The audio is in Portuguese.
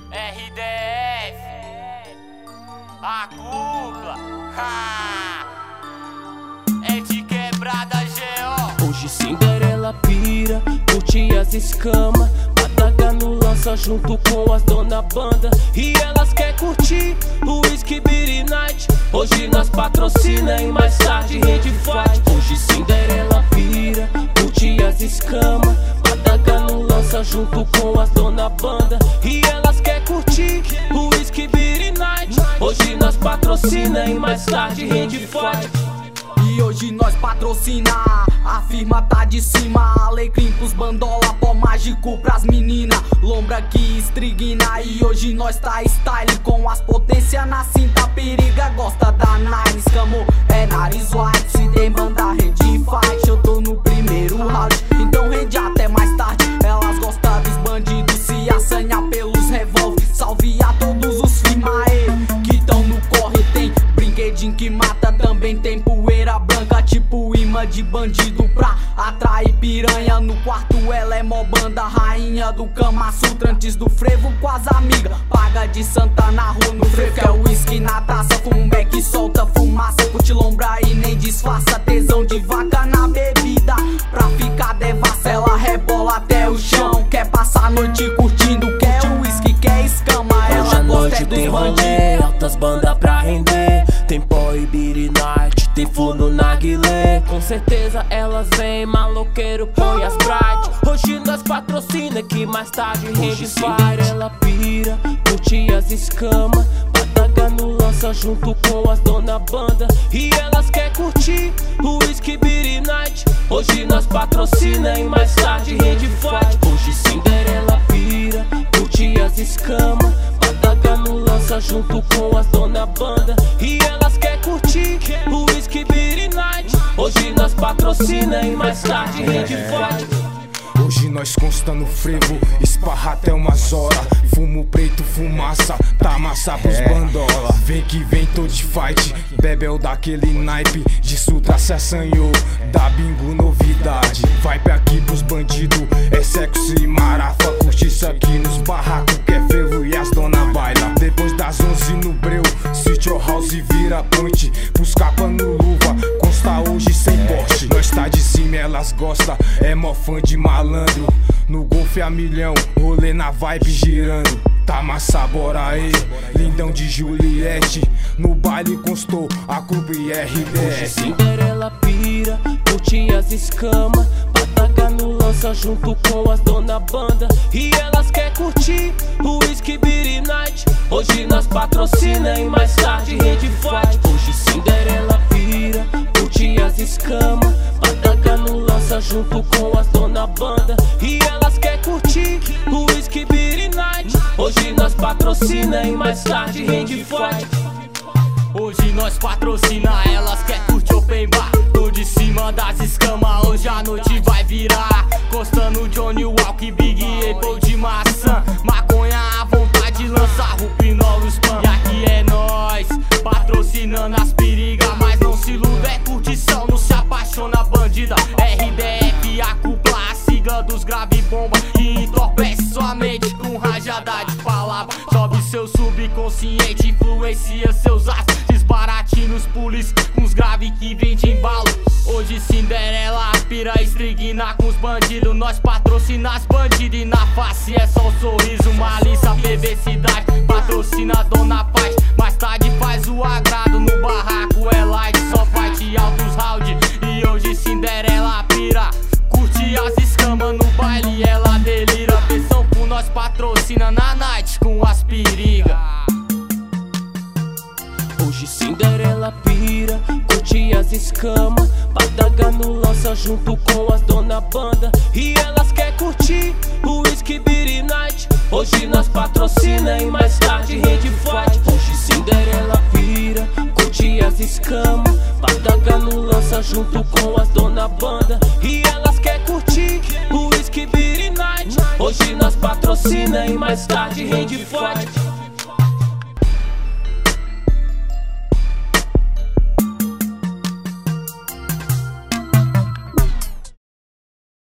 RDF, a cúpula, é de quebrada GO. Hoje Cinderela pira, curte as escamas, bataga no lança junto com as dona banda. E elas quer curtir o Whisky Beer Night. Hoje nós patrocina e mais tarde rede fight. Hoje Cinderela pira, curte as escamas, bataga no lança junto com as dona banda. E elas quer curtir o Whisky Beer Night. Hoje nós patrocina e mais tarde rede fight. E hoje nós patrocina, a firma tá de cima. Alecrim pros bandola, pó mágico pras menina, lombra que estrigna. E hoje nós tá style, com as potências na cinta. Periga gosta da nine, escamou, é nariz white. Se tem banda, rede fight, eu tô no primeiro round, então rende até mais tarde. Elas gostam dos bandidos, se assanha pelos revólver. Salve a todos os firma que tão no corre. Tem brinquedinho que mata, também tem poeira branca, tipo imã de bandido pra atrair piranha. No quarto ela é mó banda, rainha do Kama Sutra. Antes do frevo com as amigas, paga de santa na rua. No frevo que é whisky na taça, fuma um beck, solta fumaça. Curte lombra e nem disfarça, tesão de vaca na bebida. Pra ficar devassa, ela rebola até o chão. Quer passar a noite curtindo, quer whisky, quer escama. Hoje Ela à gosta noite dos tem rolê, bandidos. altas bandas pra render. Tem pó e beer night, tem funo na guilé. Com certeza elas vêm, maloqueiro põe as bright. Hoje nós patrocina que mais tarde rede fight. Ela pira, curte as escamas, bataga no lança junto com as dona banda. E elas quer curtir o Whisky Beer Night. Hoje nós patrocina e mais tarde rede fight. Hoje Cinderela pira, curte as escamas, bataga no lança junto com as dona banda. E elas quer curtir o Whisky Beer Night. Hoje nós patrocina e mais tarde rede fight. Hoje nós consta no frevo, esparra até umas horas. Fumo preto, fumaça, tá massa pros bandola. Vem que vem, tô de fight, bebel daquele naipe. De sutra se assanhou, da bingo novidade. Vai pra aqui pros bandidos, é sexo e marafa. Curte isso aqui nos barracos, que é frevo e as dona baila. Depois das 11 no breu, City House vira point. Pros capa no luva, consta hoje sem poste. Nós tá de cima, elas gostam, é mó fã de malandro. No golfe a milhão, rolê na vibe girando. Tá massa, bora aí, lindão de Juliette. No baile constou a clube Hoje RDF. Cinderela pira, curte as escamas, bataga no lança junto com as dona banda. E elas quer curtir o Whisky Beer Night. Hoje nós patrocina e mais tarde rede fight. Hoje Cinderela pira, curte as escamas, bataga no lança junto com as dona banda. E elas quer curtir o Whisky Beer Night. Hoje nós patrocina e mais tarde rede fight. Hoje nós patrocina, elas quer curtir open bar. Tô de cima das escamas, hoje a noite vai virar. Costando Johnny Walk, Big Apple de maçã. Maconha à vontade, lança Rupinol os pan. E aqui é nós, patrocinando as perigas. Mas não se iluda, é curtição, não se apaixona bandida. RDF, a cúpula, a sigla dos grave bomba. E entorpece sua mente com rajada de palavra. Sobe seu subconsciente, influencia seus astros. Desbaratina os pulis com os grave que vem de embalo. Hoje Cinderela pira, estrigna com os bandidos. Nós patrocina as bandidas e na face é só um sorriso. Malícia, perversidade, patrocina a dona paz. Mais tarde faz o agrado, no barraco é light. Só fight altos round. E hoje Cinderela pira, curte as escamas no baile, ela delira. Versão por nós patrocina na night com as perigas. Hoje Cinderela pira, curte as escamas, bataga no lança junto com as dona banda. E elas quer curtir o Whisky Beer Night. Hoje nós patrocina e mais tarde rede fight. Hoje Cinderela pira, curte as escamas, bataga no lança junto com as dona banda. E elas quer curtir o Whisky Beer Night. Hoje nós patrocina e mais tarde rede fight.